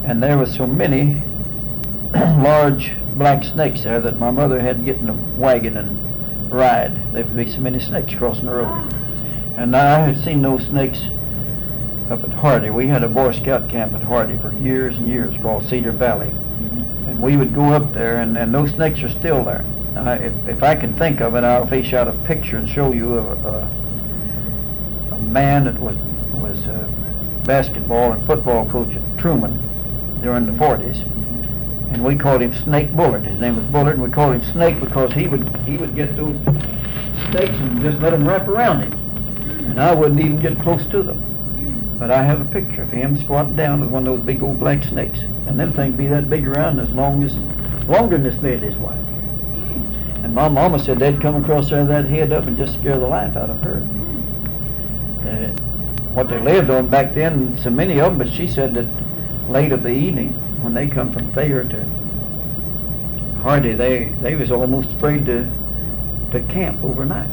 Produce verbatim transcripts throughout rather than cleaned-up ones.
And there was so many large black snakes there that my mother had to get in a wagon and ride. There would be so many snakes crossing the road. And I had seen those snakes up at Hardy. We had a Boy Scout camp at Hardy for years and years called Cedar Valley. Mm-hmm. And we would go up there, and, and those snakes are still there. I, if, if I can think of it, I'll fish out a picture and show you a, a, a man that was, was a basketball and football coach at Truman during the forties. And we called him Snake Bullard. His name was Bullard, and we called him Snake because he would he would get those snakes and just let them wrap around him. And I wouldn't even get close to them. But I have a picture of him squatting down with one of those big old black snakes. And them things be that big around as long as, longer than this bed is wide. And my mama said they'd come across there that head up and just scare the life out of her. Uh, what they lived on back then, so many of them, but she said that late of the evening, when they come from Thayer to Hardy, they, they was almost afraid to, to camp overnight.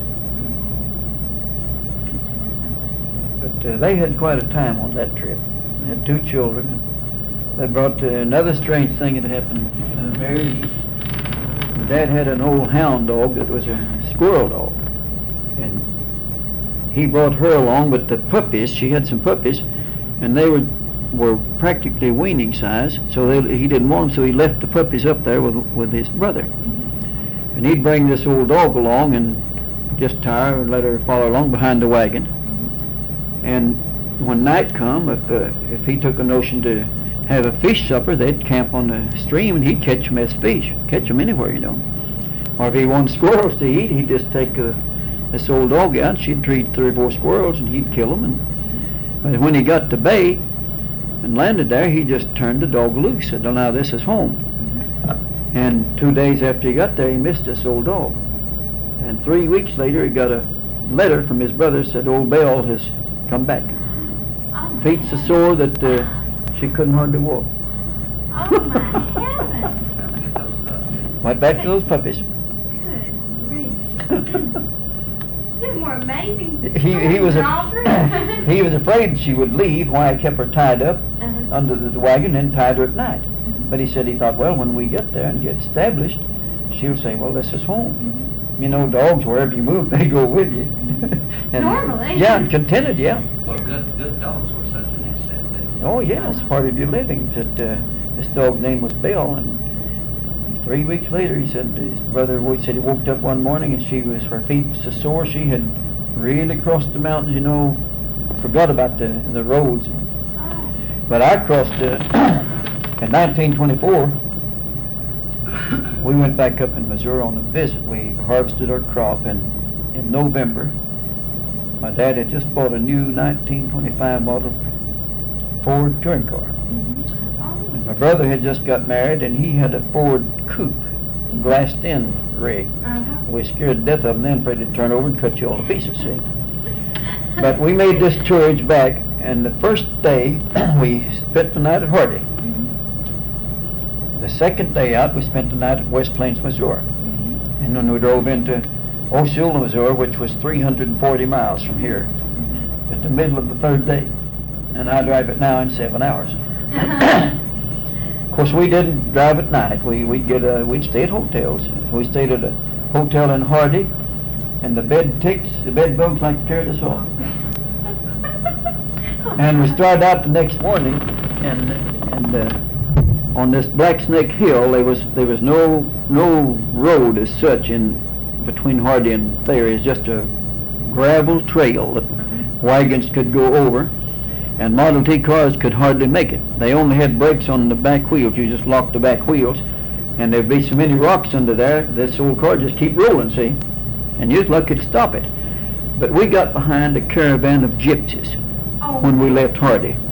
But uh, they had quite a time on that trip. They had two children. They brought uh, another strange thing that happened. Uh, Mary, my dad had an old hound dog that was a squirrel dog. And he brought her along, but the puppies, she had some puppies, and they were were practically weaning size, so they, he didn't want them, so he left the puppies up there with with his brother. And he'd bring this old dog along and just tie her and let her follow along behind the wagon. And when night come, if uh, if he took a notion to have a fish supper, they'd camp on the stream and he'd catch them as fish, catch them anywhere, you know. Or if he wanted squirrels to eat, he'd just take uh, this old dog out, she'd treat three or four squirrels and he'd kill them. And but when he got to bay and landed there, he just turned the dog loose, said, "Oh, now this is home." Mm-hmm. And two days after he got there, he missed this old dog. And three weeks later, he got a letter from his brother, said old Belle has come back. Oh, Feet's so sore that uh, she couldn't hardly walk. Oh my heavens! Went back to those puppies. Good grief! They're more amazing. He he was a, a, he was afraid she would leave. Why I kept her tied up uh-huh. under the, the wagon and tied her at night. Mm-hmm. But he said he thought, well, when we get there and get established, she'll say, well, this is home. Mm-hmm. You know, dogs, wherever you move, they go with you. And, normally. Yeah, and contented, yeah. Well, good good dogs were such an asset then. Oh, yeah, it's part of your living. But uh, this dog's name was Belle, and three weeks later, he said his brother, he said he woke up one morning and she was, her feet was so sore, she had really crossed the mountains, you know, forgot about the the roads. Oh. But I crossed uh, in nineteen twenty-four. We went back up in Missouri on a visit. We harvested our crop, and in November, my dad had just bought a new nineteen twenty-five model Ford touring car. Mm-hmm. Oh. And my brother had just got married, and he had a Ford coupe, glassed-in rig. Uh-huh. We scared to death of them then, afraid they'd turn over and cut you all to pieces, see. But we made this tourage back, and the first day we spent the night at Hardy. Mm-hmm. The second day out, we spent the night at West Plains, Missouri. Mm-hmm. And then we drove into Osceola, Missouri, which was three hundred forty miles from here, Mm-hmm. at the middle of the third day. And I drive it now in seven hours. Of course, we didn't drive at night. We, we'd get a, we'd stay at hotels. We stayed at a hotel in Hardy, and the bed ticks, the bed bugs like to tear us off. And we started out the next morning, and and uh, on this Black Snake Hill, there was there was no no road as such in between Hardy and Thayer. It's just a gravel trail that wagons could go over, and Model T cars could hardly make it. They only had brakes on the back wheels. You just locked the back wheels, and there'd be so many rocks under there, this old car just keep rolling, see? And you're lucky to stop it. But we got behind a caravan of gypsies Oh. when we left Hardy.